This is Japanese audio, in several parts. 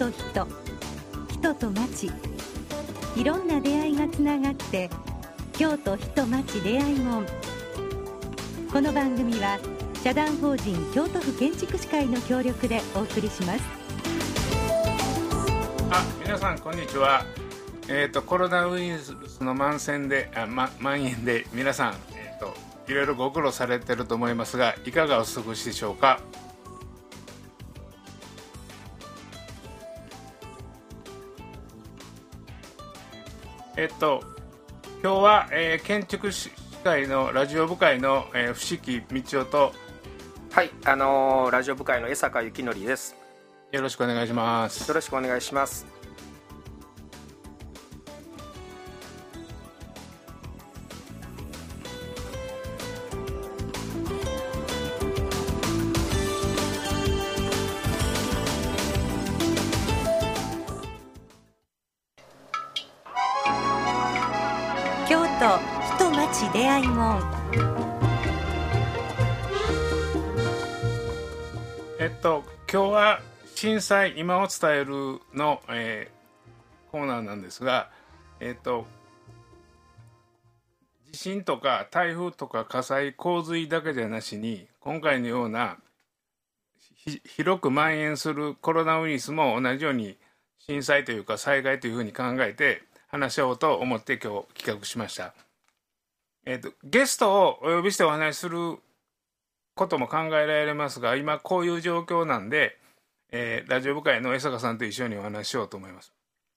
と人、人と町、いろんな出会いがつながって京都人町出会い門。この番組は社団法人京都府建築士会の協力でお送りします。 皆さんこんにちは。コロナウイルスの蔓延で皆さん、いろいろご苦労されてると思いますが、いかがお過ごしでしょうか。今日は、建築士会のラジオ部会の、伏木道夫と、 はい、ラジオ部会の江坂幸則です。 よろしくお願いします。 よろしくお願いします。 京都人町出会い門。 今日は震災今を伝えるの、コーナーなんですが、地震とか台風とか火災洪水だけじゃなしに、今回のような広く蔓延するコロナウイルスも同じように震災というか災害というふうに考えて話し合おうと思って今日企画しました。ゲストをお呼びしてお話しすることも考えられますが、今こういう状況なんで、ラジオ部会の江坂さんと一緒にお話ししようと思います。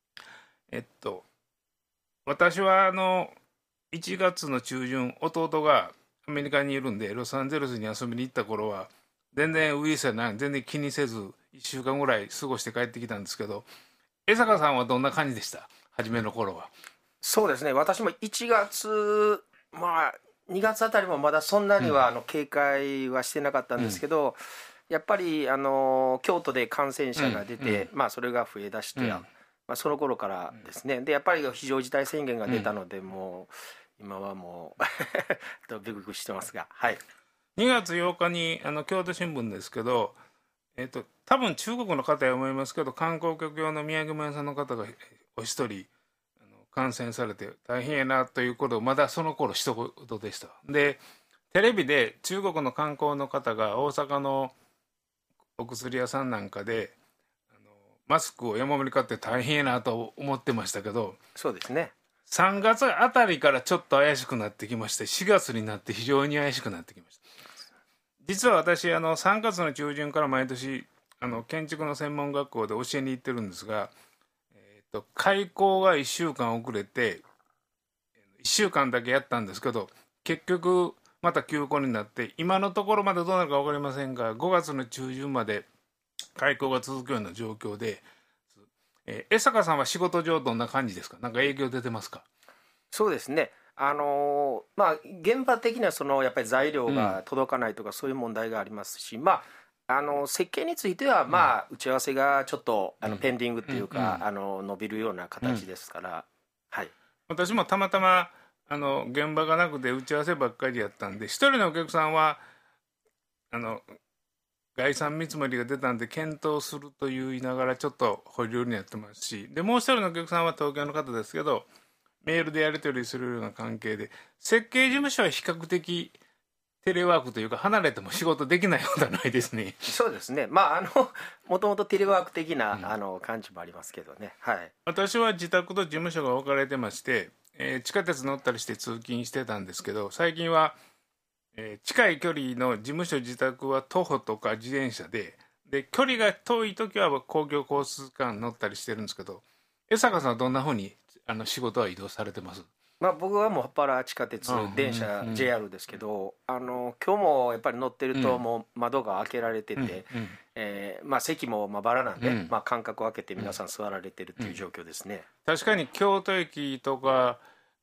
私は1月の中旬、弟がアメリカにいるんでロサンゼルスに遊びに行った頃は全然ウイルスや全然気にせず1週間ぐらい過ごして帰ってきたんですけど、江坂さんはどんな感じでした？初めの頃は。 そうですね、私も1月、2月あたりもまだそんなには警戒はしてなかったんですけど、やっぱり京都で感染者が出て、それが増えだして、その頃からですね。でやっぱり非常事態宣言が出たので、もう今はもうビクビクしてますが、はい。 2月8日に京都新聞ですけど、多分中国の方や思いますけど、観光客用の土産物屋さんの方がお一人感染されて大変やなということをまだその頃一言でした。でテレビで中国の観光の方が大阪のお薬屋さんなんかでマスクを山盛り買って大変やなと思ってましたけど、 そうですね、 3月あたりからちょっと怪しくなってきまして、4月になって非常に怪しくなってきました。実は私3月の中旬から毎年建築の専門学校で教えに行ってるんですが、開校が1週間遅れて1週間だけやったんですけど、結局また休校になって、今のところまだどうなるか分かりませんが5月の中旬まで開校が続くような状況で、江坂さんは仕事上どんな感じですか？なんか影響出てますか？ そうですね、現場的にはやっぱり材料が届かないとか、そういう問題がありますし、設計については打ち合わせがちょっとペンディングっていうか、伸びるような形ですから、はい。 私もたまたま現場がなくて打ち合わせばっかりやったんで、一人のお客さんは概算見積もりが出たんで検討すると言いながらちょっと保留にやってますし、でもう一人のお客さんは東京の方ですけど、メールでやり取りするような関係で、設計事務所は比較的テレワークというか離れても仕事できないようではないですね。 そうですね、もともとテレワーク的な感じもありますけどね、はい。 私は自宅と事務所が分かれてまして、地下鉄乗ったりして通勤してたんですけど、最近は、近い距離の事務所自宅は徒歩とか自転車で、距離が遠い時は公共交通機関乗ったりしてるんですけど、江坂さんはどんなふうに仕事は移動されてます？ 僕はもう原地下鉄、電車、JR ですけど、今日もやっぱり乗ってるともう窓が開けられてて、席もまばらなんで、間隔を空けて皆さん座られてるっていう状況ですね。 確かに京都駅とか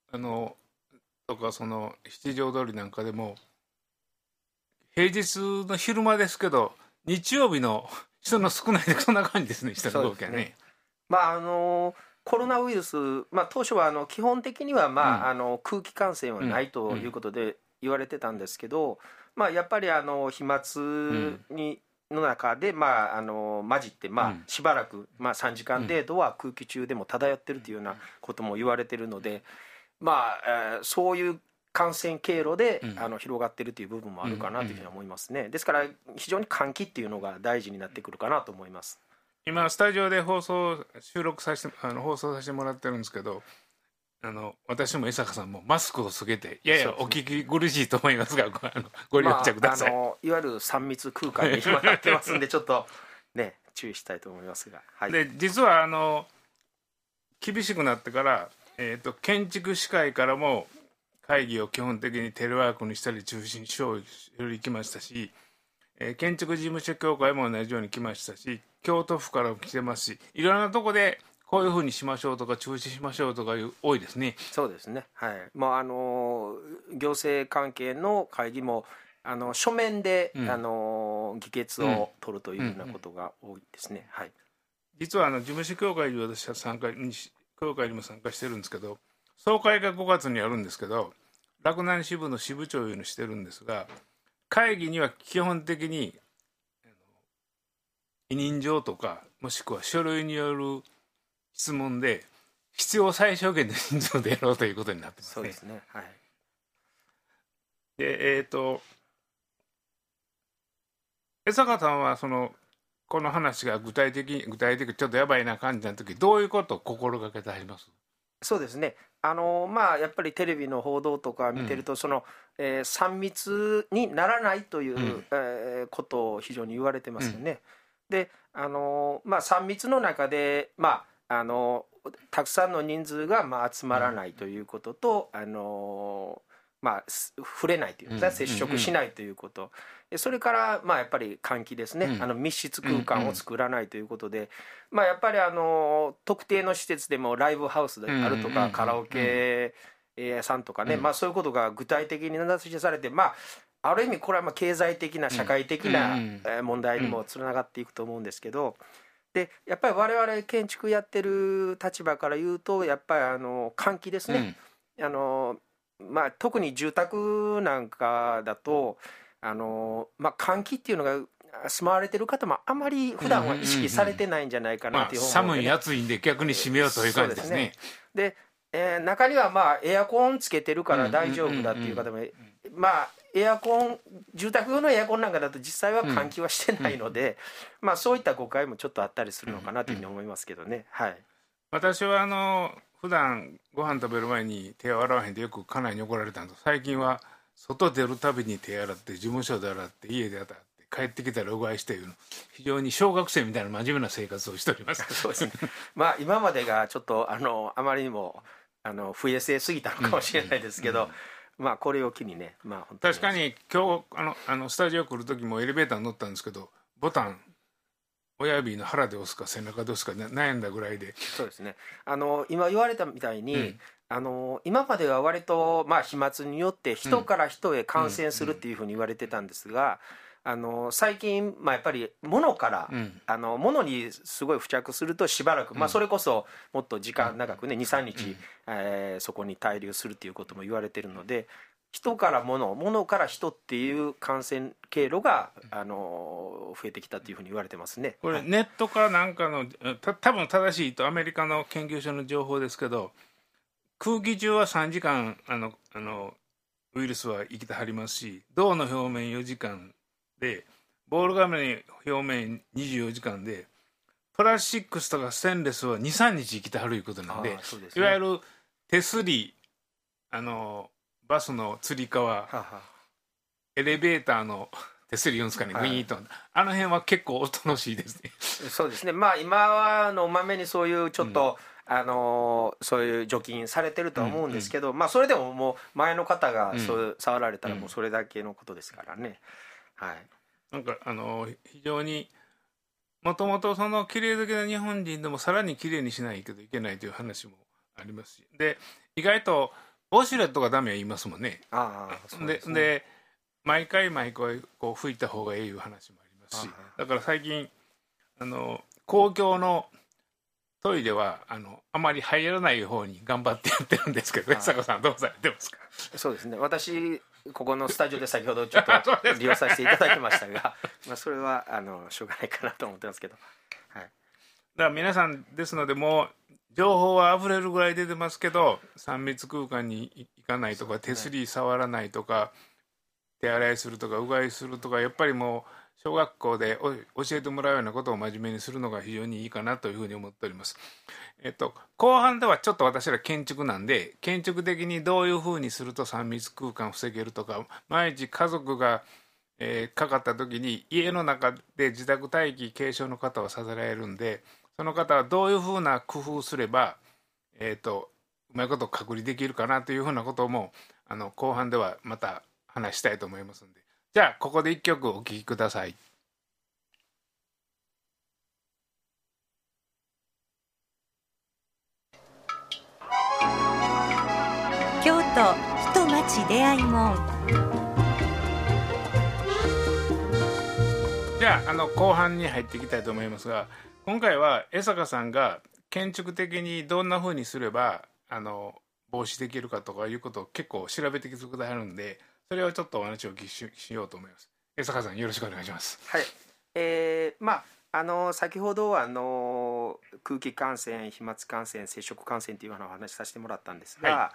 その七条通りなんかでも平日の昼間ですけど日曜日の人の少ないで、そんな感じですね、人の動きはね。 コロナウイルス、当初は基本的には、空気感染はないということで言われてたんですけど、やっぱり飛沫にの中で、混じって、しばらく、3時間程度は空気中でも漂ってるというようなことも言われてるので、そういう感染経路で、広がってるという部分もあるかなというふうに思いますね。ですから非常に換気っていうのが大事になってくるかなと思います。 今スタジオで放送させてもらってるんですけど、私も江坂さんもマスクをつけてややお聞き苦しいと思いますが、ご了承ください。 いわゆる3密空間に今なってますんでちょっとね注意したいと思いますが、 で実は厳しくなってから、建築士会からも会議を基本的にテレワークにしたり中心にしようと行きましたし、建築事務所協会も同じように来ましたし、京都府からも来てますし、いろんなとこでこういうふうにしましょうとか中止しましょうとか多いですね。 そうですね、行政関係の会議も書面で、議決を取るというようなことが多いですね。 実は事務所協会に私は協会にも参加してるんですけど、総会が5月にあるんですけど、洛南支部の支部長いうのしてるんですが、会議には基本的に委任状とかもしくは書類による質問で必要最小限の人数でやろうということになってますね。 そうですね。 で江坂さんはこの話が具体的ちょっとやばいな感じの時、どういうことを心がけてあります？ そうですね、やっぱりテレビの報道とか見てると、3密にならないという、ことを非常に言われてますよね。で3密の中で、たくさんの人数が集まらないということと、触れないというか、接触しないということ、それからやっぱり換気ですね、密室空間を作らないということで、やっぱり特定の施設でもライブハウスであるとか、カラオケ屋さんとかね、そういうことが具体的に名指しされて、ある意味これは経済的な社会的な問題にもつながっていくと思うんですけど、でやっぱり我々建築やってる立場から言うと、やっぱり換気ですね、特に住宅なんかだと換気っていうのが住まわれてる方もあまり普段は意識されてないんじゃないかなという、 寒い暑いんで逆に閉めようという感じですね。 で、中にはエアコンつけてるから大丈夫だっていう方も、エアコン、住宅用のエアコンなんかだと実際は換気はしてないので、そういった誤解もちょっとあったりするのかなというふうに思いますけどね。 私は普段ご飯食べる前に手を洗わへんでよく家内に怒られたんです。最近は外出るたびに手洗って、事務所で洗って、家で洗って、帰ってきたらうがいしていうの、非常に小学生みたいな真面目な生活をしております。 そうですね。今までがちょっとあまりにも不衛生すぎたのかもしれないですけど、これを機にね、本当に確かに今日スタジオ来る時もエレベーターに乗ったんですけど、ボタン親指の腹で押すか背中で押すか悩んだぐらいで。 そうですね、今言われたみたいに、今までは割と飛沫によって人から人へ感染するっていうふうに言われてたんですが、最近、やっぱり物から、物にすごい付着するとしばらく、それこそもっと時間長くね 2,3 日、そこに滞留するっていうことも言われてるので、人から物から人っていう感染経路が増えてきたというふうに言われてますね。 これネットかなんかの多分正しいとアメリカの研究所の情報ですけど、空気中は3時間ウイルスは生きてはりますし、銅の表面4時間で、ボール紙の表面24時間で、プラスチックスとかステンレスは 2,3 日生きてはるいうことなんで、いわゆる手すり、バスのつり革、エレベーターの手すり言うんですかね、グイーンと、あの辺は結構おとなしいですね。 そうですね、今はまめにそういうちょっと、そういう除菌されてるとは思うんですけど、それでももう前の方がそう触られたらもうそれだけのことですからね。 なんか非常にもともとその綺麗好きな日本人でもさらに綺麗にしないといけないという話もありますし、で意外とウォシュレットがダメは言いますもんね。で毎回こう拭いた方がいいいう話もありますし、だから最近公共のトイレはあまり入らない方に頑張ってやってるんですけど、坂さんどうされてますか？ そうですね、私ここのスタジオで先ほどちょっと利用させていただきましたがまあそれはしょうがないかなと思ってますけど、はい、 だから皆さんですので、もう情報はあふれるぐらい出てますけど、3密空間に行かないとか、手すり触らないとか、手洗いするとかうがいするとか、やっぱりもう小学校で教えてもらうようなことを真面目にするのが非常にいいかなというふうに思っております。後半ではちょっと私ら建築なんで、建築的にどういうふうにすると3密空間を防げるとか、毎日家族がかかった時に家の中で自宅待機軽症の方はさせられるんで、その方はどういうふうな工夫すれば、うまいこと隔離できるかなというふうなことも後半ではまた話したいと思いますんで、じゃあここで1曲お聴きください。 京都人町出会い門。 じゃあ後半に入っていきたいと思いますが、今回は江坂さんが建築的にどんなふうにすれば防止できるかとかいうことを結構調べてきてくださるんで、それをちょっとお話をお聞きしようと思います。江坂さんよろしくお願いします。 はい、まあ先ほどは空気感染、飛沫感染、接触感染というようなお話させてもらったんですが、はい、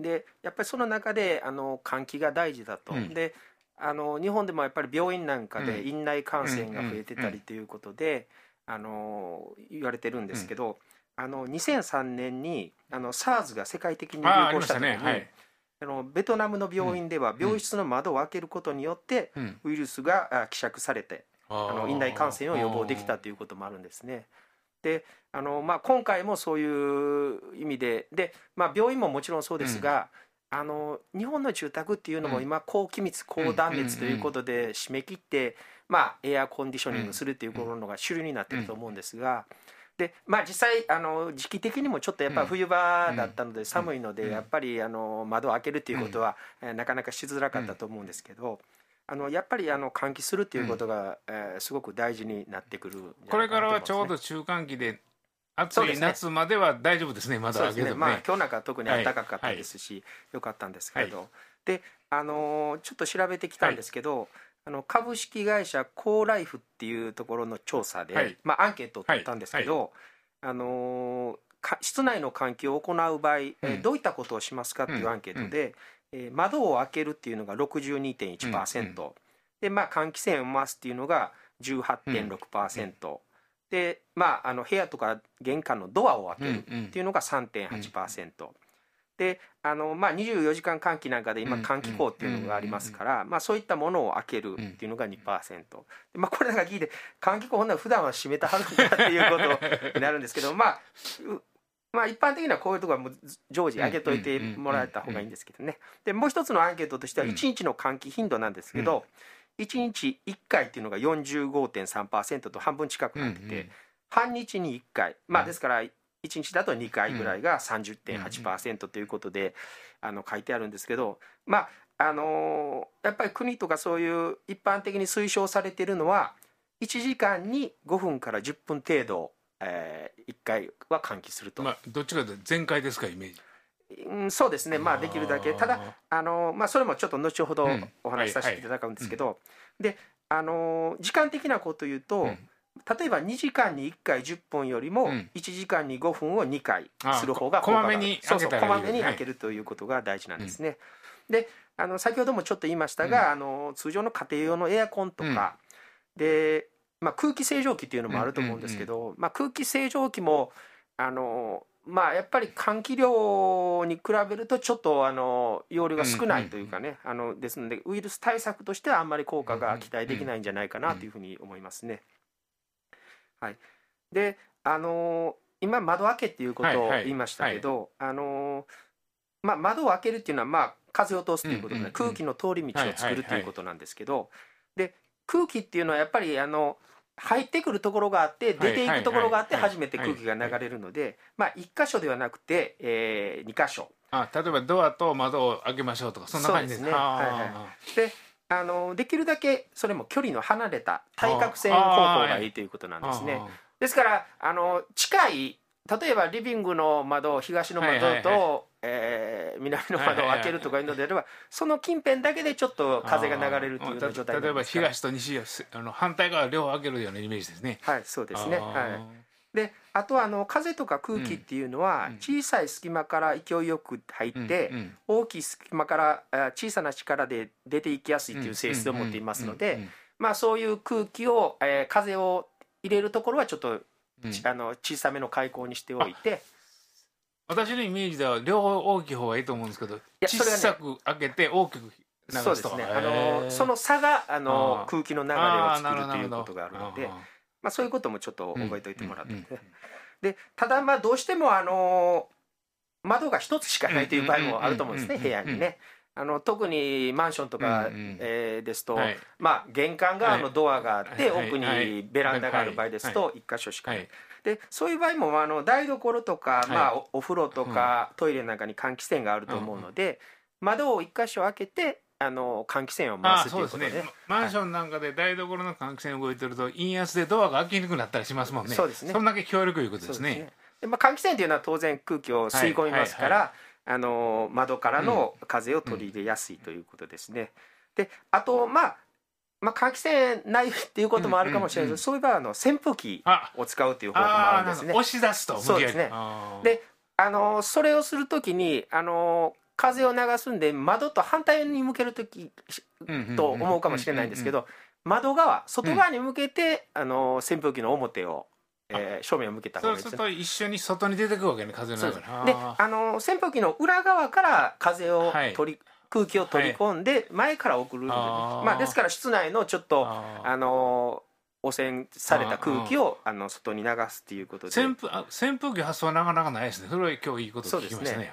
でやっぱりその中で換気が大事だと、で日本でもやっぱり病院なんかで院内感染が増えてたりということで言われてるんですけど、2003年にSARS が世界的に流行した時に、ベトナムの病院では病室の窓を開けることによってウイルスが希釈されて院内感染を予防できたということもあるんですね。で今回もそういう意味で病院ももちろんそうですが、日本の住宅っていうのも今高気密高断熱ということで締め切ってエアコンディショニングするっていうのが主流になってると思うんですが、で実際時期的にもちょっとやっぱ冬場だったので寒いので、やっぱり窓を開けるっていうことはなかなかしづらかったと思うんですけど、やっぱり換気するっていうことがすごく大事になってくるんじゃないかなと思いますね。 これからはちょうど中間期で暑い夏までは大丈夫ですね。窓を開けてもね。 今日なんか特に暖かかったですし、よかったんですけど、でちょっと調べてきたんですけど、株式会社コーライフっていうところの調査で、アンケートを取ったんですけど、室内の換気を行う場合、どういったことをしますかっていうアンケートで、窓を開けるっていうのが 62.1%、で換気扇を回すっていうのが 18.6%、で部屋とか玄関のドアを開けるっていうのが 3.8%、で24時間換気なんかで今換気口っていうのがありますから、そういったものを開けるっていうのが 2%、でこれなんか聞いて換気口ほんなら普段は閉めてはるんだっていうことになるんですけど、一般的にはこういうところはもう常時開けといてもらえた方がいいんですけどね。でもう一つのアンケートとしては1日の換気頻度なんですけど、1日1回っていうのが 45.3% と半分近くなってて、半日に1回、ですから1日だと2回ぐらいが 30.8% ということで書いてあるんですけど、やっぱり国とかそういう一般的に推奨されているのは1時間に5分から10分程度1回は換気すると。 どっちかというと全開ですか、イメージ。 そうですね、できるだけ。ただそれもちょっと後ほどお話しさせていただくんですけど、で時間的なことを言うと、例えば2時間に1回10分よりも1時間に5分を2回する方が効果がある。こまめに開けるということが大事なんですね。で先ほどもちょっと言いましたが、通常の家庭用のエアコンとかで、空気清浄機っていうのもあると思うんですけど、空気清浄機もやっぱり換気量に比べるとちょっと容量が少ないというかね、ですのでウイルス対策としてはあんまり効果が期待できないんじゃないかなというふうに思いますね。はい、で今窓開けっていうことを言いましたけど、窓を開けるっていうのは風を通すということで、空気の通り道を作るということなんですけど、で空気っていうのはやっぱり入ってくるところがあって出ていくところがあって初めて空気が流れるので、1箇所ではなくて、2箇所。 例えばドアと窓を開けましょうとか、そんな感じですね。 でできるだけそれも距離の離れた対角線方向がいいということなんですね。ですから近い、例えばリビングの窓、東の窓と南の窓を開けるとかいうのであれば、その近辺だけでちょっと風が流れるというような状態にな例えばりますから。 東と西反対側両方開けるようなイメージですね。 はい、そうですね。はい。で、あとは風とか空気っていうのは小さい隙間から勢いよく入って、大きい隙間から小さな力で出ていきやすいという性質を持っていますので、まあそういう空気を、風を入れるところはちょっと、小さめの開口にしておいて。 私のイメージでは両方大きい方がいいと思うんですけど、小さく開けて大きく流すとか。 そうですね。その差が空気の流れを作るということがあるので、まあそういうこともちょっと覚えておいてもらって、で、ただまあどうしても窓が一つしかないという場合もあると思うんですね、部屋にね。特にマンションとかですと、まあ玄関側のドアがあって奥にベランダがある場合ですと1箇所しかない。でそういう場合も台所とか、まあ、お風呂とか、トイレなんかに換気扇があると思うので、窓を1箇所開けて換気扇を回すということで、 マンションなんかで台所の換気扇動いてると陰圧でドアが開きにくくなったりしますもんね。 そうですね。 そんだけ強力いうことですね。 で、まあ、換気扇というのは当然空気を吸い込みますから、窓からの風を取り入れやすいということですね。であとまあ換気扇ないっていうこともあるかもしれないけど、そういう場合は扇風機を使うという方法もあるんですね。 押し出すと。 そうですね。でそれをするときに風を流すんで窓と反対に向けるときと思うかもしれないんですけど、窓側外側に向けて扇風機の表を正面を向けた方がいいですね。 そうすると一緒に外に出てくるわけね、風の中から。 で扇風機の裏側から風を空気を取り込んで前から送る、まあ、ですから室内のちょっと汚染された空気を外に流すっていうことで、 扇風機発想はなかなかないですね。それは今日いいこと聞きましたね。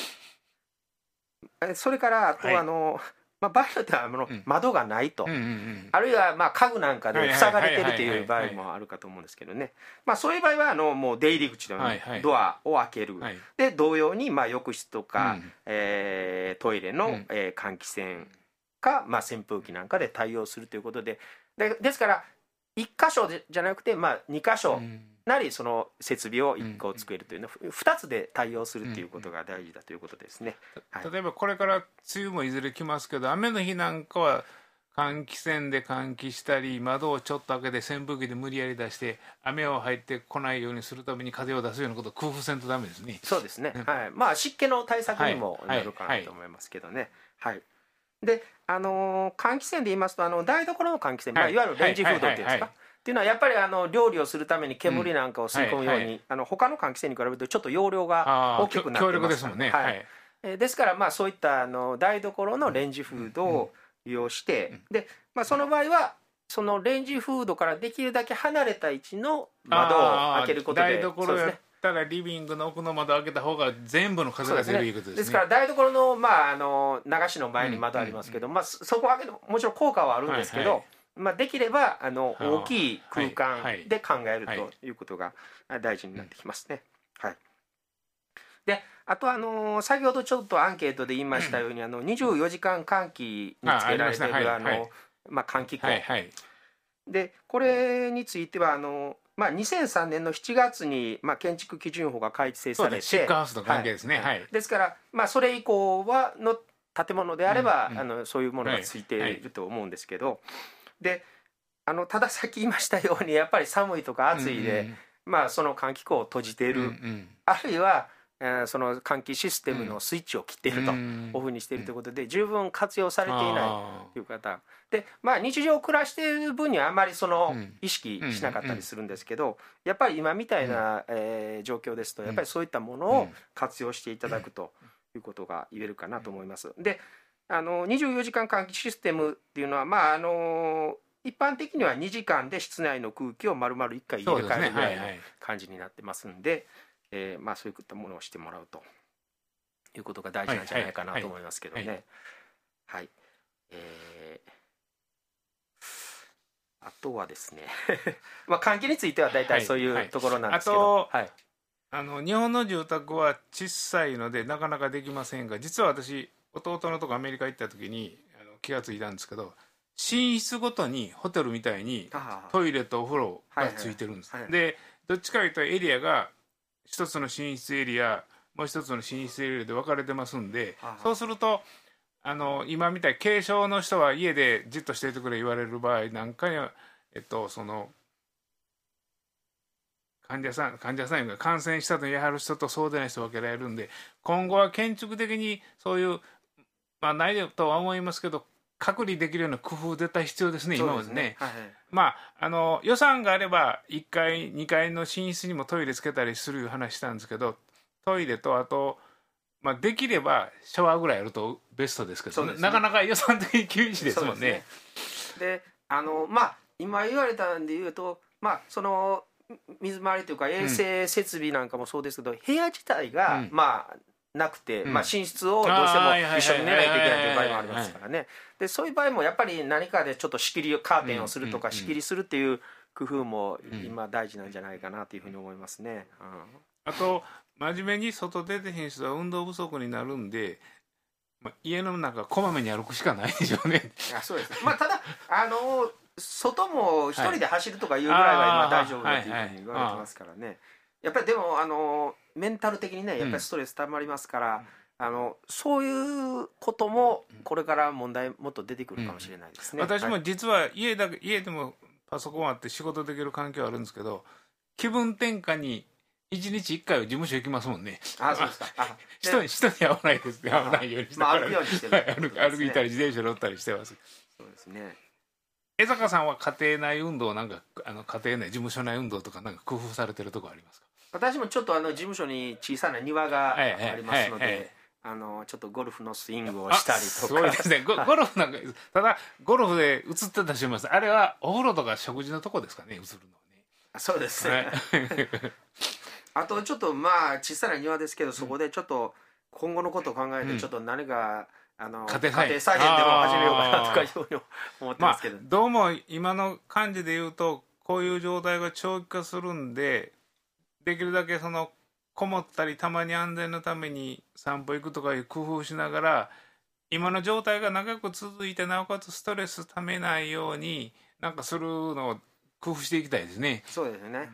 それからあとまあ、場合によっては窓がないと、あるいはまあ家具なんかで塞がれてるという場合もあるかと思うんですけどね、まあ、そういう場合はもう出入り口のドアを開ける、で同様にまあ浴室とか、トイレの換気扇か、まあ、扇風機なんかで対応するということですから1箇所じゃなくて、まあ、2箇所なりその設備を1個作れるというのを2つで対応するということが大事だということですね。 例えばこれから梅雨もいずれ来ますけど、雨の日なんかは換気扇で換気したり、窓をちょっと開けて扇風機で無理やり出して雨を入ってこないようにするために風を出すようなことを工夫せんとダメですね。 そうですね、まあ湿気の対策にもなるかなと思いますけどね。で換気扇で言いますと台所の換気扇、まあ、いわゆるレンジフードっていうんですか、っていうのはやっぱり料理をするために煙なんかを吸い込むように、他の換気扇に比べるとちょっと容量が大きくなってますからね。ですからまあそういった台所のレンジフードを利用して、で、まあ、その場合はそのレンジフードからできるだけ離れた位置の窓を開けることで、 台所やったらリビングの奥の窓を開けた方が全部の風が出るいうことですね。 ですから台所の、まあ、流しの前に窓ありますけど、まあ、そこを開けるもちろん効果はあるんですけど、まあ、できれば大きい空間で考えるということが大事になってきますね。であと先ほどちょっとアンケートで言いましたように24時間換気につけられているまあ、換気口で、これについてはまあ、2003年の7月にまあ建築基準法が改正されて、 シックハウスの関係ですね。 ですから、まあ、それ以降の建物であればそういうものがついていると思うんですけど、でたださっき言いましたようにやっぱり寒いとか暑いで、まあ、その換気口を閉じている、あるいはその換気システムのスイッチを切っていると、オフにしているということで十分活用されていないという方で、まあ、日常暮らしている分にはあまりその意識しなかったりするんですけど、やっぱり今みたいな状況ですとやっぱりそういったものを活用していただくということが言えるかなと思います。で24時間換気システムっていうのは、まあ一般的には2時間で室内の空気を丸々1回入れ替えるぐらいの感じになってますんで、まあ、そういったものをしてもらうということが大事なんじゃないかなと思いますけどね。あとはですねまあ換気については大体そういうところなんですけど、 日本の住宅は小さいのでなかなかできませんが、実は私弟のとこアメリカ行った時に気がついたんですけど、寝室ごとにホテルみたいにトイレとお風呂がついてるんです。でどっちかというとエリアが一つの寝室エリアもう一つの寝室エリアで分かれてますんで、そうすると今みたい軽症の人は家でじっとしていてくれ言われる場合なんかには、その患者さんが感染したと言い張る人とそうでない人分けられるんで、今後は建築的にそういう、ないとは思いますけど隔離できるような工夫絶対必要ですね、今までね。予算があれば1階2階の寝室にもトイレつけたりする話したんですけど、トイレとあと、できればシャワーぐらいあるとベストですけど、なかなか予算的に厳しいですもんね。 で今言われたんで言うと、その水回りというか衛生設備なんかもそうですけど、部屋自体がなくて、寝室をどうしても一緒に寝ないといけないという場合もありますからね。でそういう場合もやっぱり何かでちょっとカーテンをするとか仕切りするっていう工夫も今大事なんじゃないかなというふうに思いますね。 あと真面目に外出てへん人は運動不足になるんで、家の中こまめに歩くしかないでしょうね。 そうです。ただ外も一人で走るとかいうぐらいは今大丈夫だというふうに言われてますからね。やっぱりでもメンタル的にねやっぱりストレスたまりますから、そういうこともこれから問題もっと出てくるかもしれないですね。 私も実は家でもパソコンあって仕事できる環境あるんですけど、気分転換に1日1回は事務所行きますもんね。 そうですか。 人に会わないですね。会わないようにして歩くようにしてる、 歩いたり自転車乗ったりしてます。 そうですね。 江坂さんは家庭内運動なんか家庭内事務所内運動とかなんか工夫されてるところありますか？ 私もちょっと事務所に小さな庭がありますので、ちょっとゴルフのスイングをしたりとか。 すごいですね。ゴルフなんかただゴルフで映ってたりします。あれはお風呂とか食事のとこですかね、映るのはね。 そうですね。あとちょっと小さな庭ですけど、そこでちょっと今後のことを考えてちょっと何か家庭菜園でも始めようかなとかいうふうに思ってますけど、 どうも今の感じで言うとこういう状態が長期化するんで、できるだけこもったりたまに安全のために散歩行くとかいう工夫しながら、今の状態が長く続いてなおかつストレスためないようになんかするのを工夫していきたいですね。 そうですね。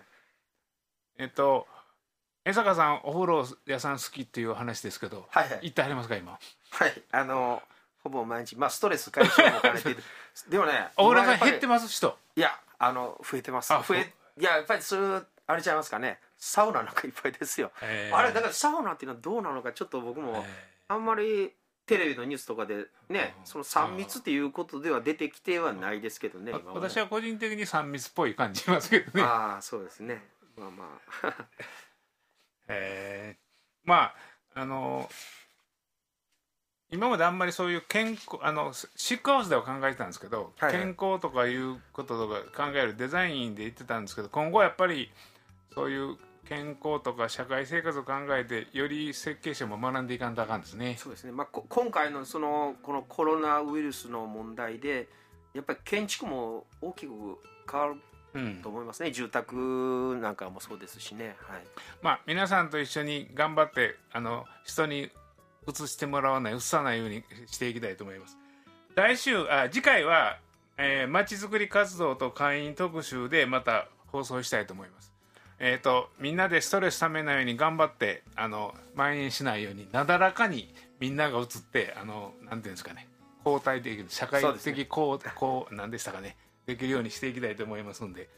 江坂さんお風呂屋さん好きっていう話ですけど、行ってはりますか今？ ほぼ毎日、ストレス解消も兼ねてでもね、 お風呂屋さん減ってます人？ いや増えてます。やっぱりそれあれちゃいますかね。サウナなんかいっぱいですよ。あれだからサウナっていうのはどうなのかちょっと僕もあんまりテレビのニュースとかでね、その3密っていうことでは出てきてはないですけどね。 私は個人的に3密っぽい感じますけどね。 そうですね。 今まであんまりそういう健康シックハウスでは考えてたんですけど、健康とかいうこととか考えるデザインで言ってたんですけど、今後はやっぱりそういう健康とか社会生活を考えてより設計者も学んでいかんとあかんですね。 そうですね。今回のこのコロナウイルスの問題でやっぱり建築も大きく変わると思いますね。住宅なんかもそうですしね。 皆さんと一緒に頑張って人に移してもらわない、移さないようにしていきたいと思います。次回はまちづくり活動と会員特集でまた放送したいと思います。みんなでストレスためないように頑張って蔓延しないようになだらかにみんなが移ってなんていうんですかね、交代的社会的何でしたかね、できるようにしていきたいと思いますんで、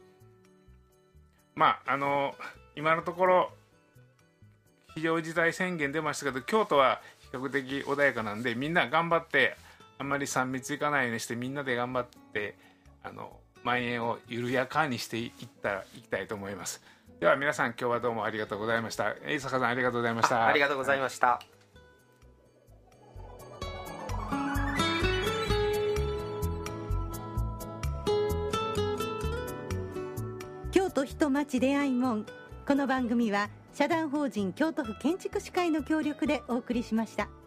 今のところ非常事態宣言出ましたけど、京都は比較的穏やかなんで、みんな頑張ってあんまり3密いかないようにしてみんなで頑張って蔓延を緩やかにしていきたいと思います。では皆さん今日はどうもありがとうございました。江坂さんありがとうございました。 ありがとうございました。 京都人町出会い門。この番組は社団法人京都府建築士会の協力でお送りしました。